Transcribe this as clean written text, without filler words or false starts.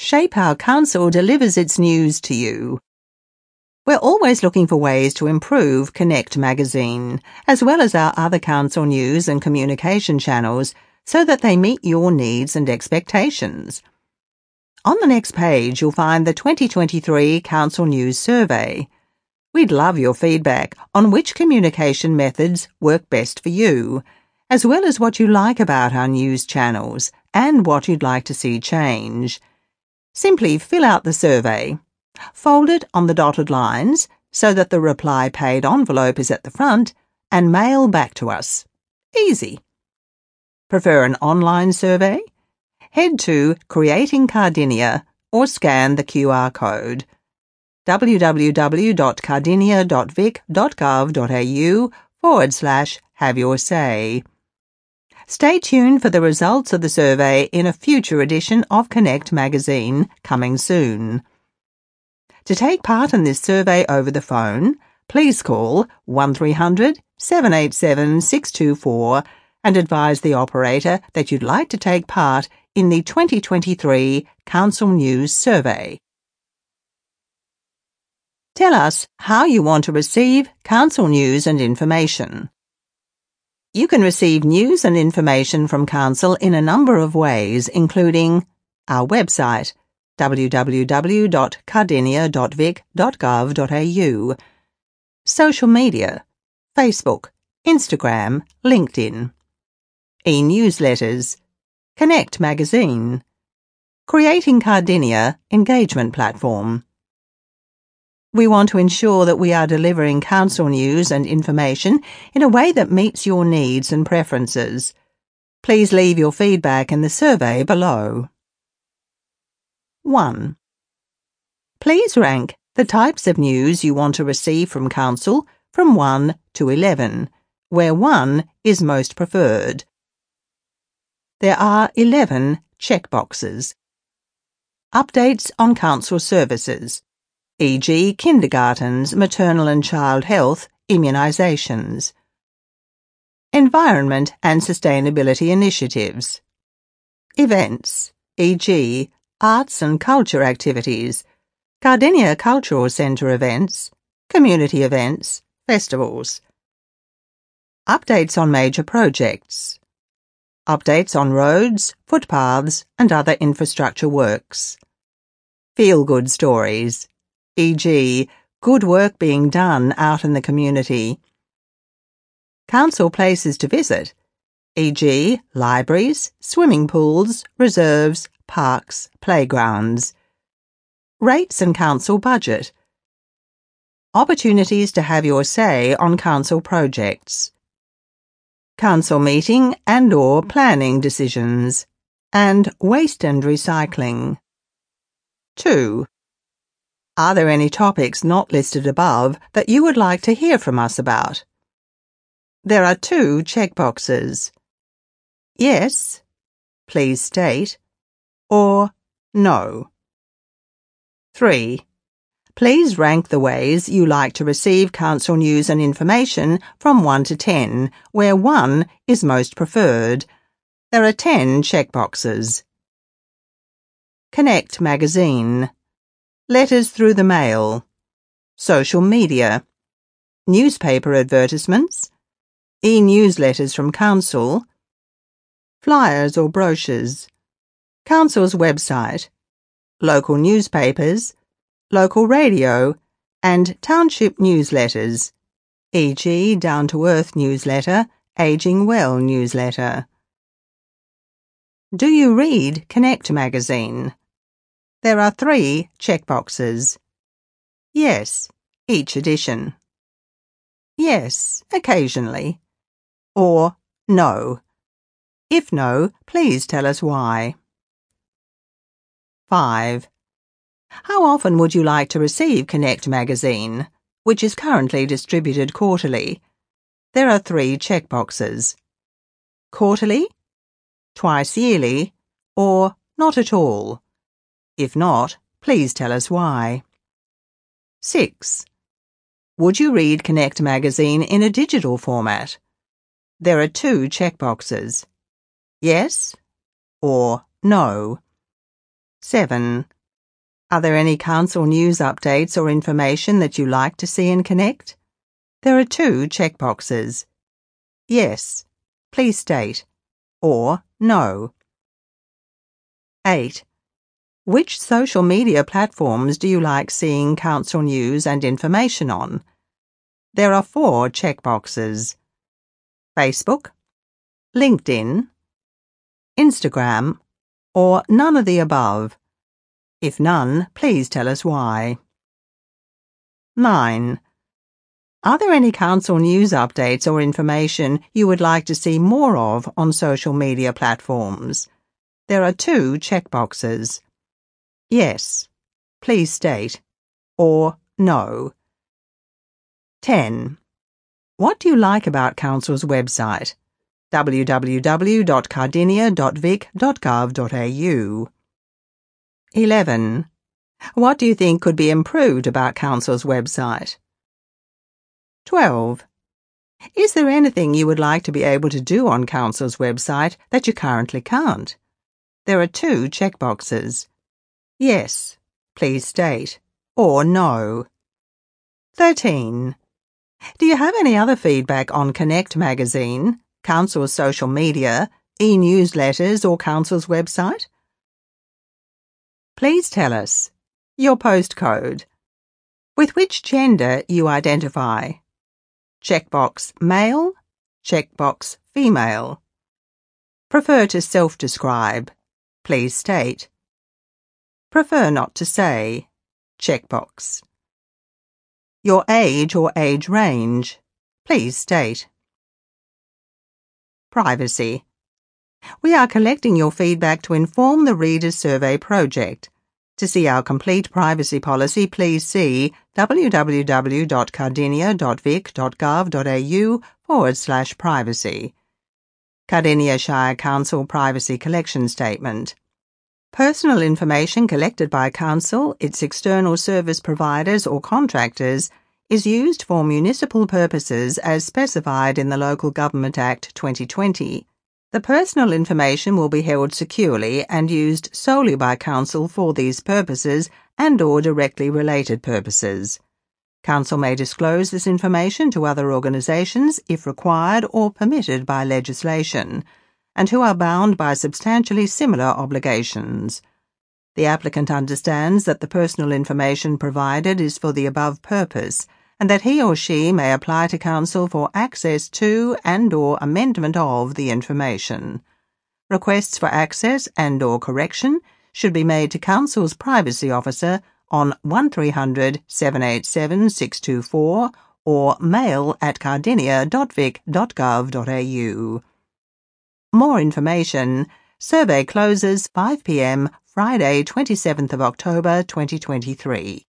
shape how Council delivers its news to you. We're always looking for ways to improve Connect magazine, as well as our other Council news and communication channels, so that they meet your needs and expectations. On the next page, you'll find the 2023 Council News Survey. We'd love your feedback on which communication methods work best for you, as well as what you like about our news channels and what you'd like to see change. Simply fill out the survey. Fold it on the dotted lines so that the reply paid envelope is at the front, and mail back to us. Easy. Prefer an online survey? Head to Creating Cardinia or scan the QR code www.cardinia.vic.gov.au/have-your-say. Stay tuned for the results of the survey in a future edition of Connect magazine coming soon. To take part in this survey over the phone, please call 1300 787 624 and advise the operator that you'd like to take part in the 2023 Council News Survey. Tell us how you want to receive Council news and information. You can receive news and information from Council in a number of ways, including our website, www.cardinia.vic.gov.au, social media, Facebook, Instagram, LinkedIn, e-newsletters, Connect magazine, Creating Cardinia engagement platform. We want to ensure that we are delivering Council news and information in a way that meets your needs and preferences. Please leave your feedback in the survey below. 1. Please rank the types of news you want to receive from Council from 1 to 11, where 1 is most preferred. There are 11 checkboxes. Updates on Council services, e.g. kindergartens, maternal and child health, immunisations. Environment and sustainability initiatives. Events, e.g. arts and culture activities, Cardinia Cultural Centre events, community events, festivals. Updates on major projects. Updates on roads, footpaths and other infrastructure works. Feel-good stories, e.g. good work being done out in the community. Council places to visit, e.g. libraries, swimming pools, reserves, parks, playgrounds. Rates and Council budget. Opportunities to have your say on Council projects. Council meeting and/or planning decisions. And waste and recycling. 2. Are there any topics not listed above that you would like to hear from us about? There are 2 checkboxes. Yes, please state, or no. 3. Please rank the ways you like to receive Council news and information from 1 to 10, where 1 is most preferred. There are 10 checkboxes. Connect magazine. Letters through the mail. Social media. Newspaper advertisements. E-newsletters from Council. Flyers or brochures. Council's website. Local newspapers. Local radio and township newsletters, e.g. Down to Earth newsletter, Aging Well newsletter. Do you read Connect magazine? There are 3 checkboxes. Yes, each edition. Yes, occasionally. Or no. If no, please tell us why. 5. How often would you like to receive Connect magazine, which is currently distributed quarterly? There are 3 checkboxes. Quarterly, twice yearly, or not at all. If not, please tell us why. 6. Would you read Connect magazine in a digital format? There are 2 checkboxes. Yes or no. 7. Are there any council news updates or information that you like to see in Connect? There are 2 checkboxes. Yes, please state, or no. 8. Which social media platforms do you like seeing council news and information on? There are 4 checkboxes. Facebook, LinkedIn, Instagram, or none of the above. If none, please tell us why. 9. Are there any council news updates or information you would like to see more of on social media platforms? There are 2 checkboxes. Yes, please state, or no. 10. What do you like about Council's website? www.cardinia.vic.gov.au. 11. What do you think could be improved about Council's website? 12. Is there anything you would like to be able to do on Council's website that you currently can't? There are 2 checkboxes. Yes, please state, or no. 13. Do you have any other feedback on Connect magazine, Council's social media, e-newsletters or Council's website? Please tell us your postcode, with which gender you identify. Checkbox male, checkbox female. Prefer to self-describe. Please state. Prefer not to say. Checkbox. Your age or age range. Please state. Privacy. We are collecting your feedback to inform the Reader's Survey project. To see our complete privacy policy, please see www.cardinia.vic.gov.au/privacy. Cardinia Shire Council Privacy Collection Statement. Personal information collected by Council, its external service providers or contractors is used for municipal purposes as specified in the Local Government Act 2020. The personal information will be held securely and used solely by Council for these purposes and/or directly related purposes. Council may disclose this information to other organisations if required or permitted by legislation, and who are bound by substantially similar obligations. The applicant understands that the personal information provided is for the above purpose, and that he or she may apply to Council for access to and/or amendment of the information. Requests for access and/or correction should be made to Council's Privacy Officer on 1300 787 624 or mail@cardinia.vic.gov.au. More information. Survey closes 5 p.m. Friday, 27th of October 2023.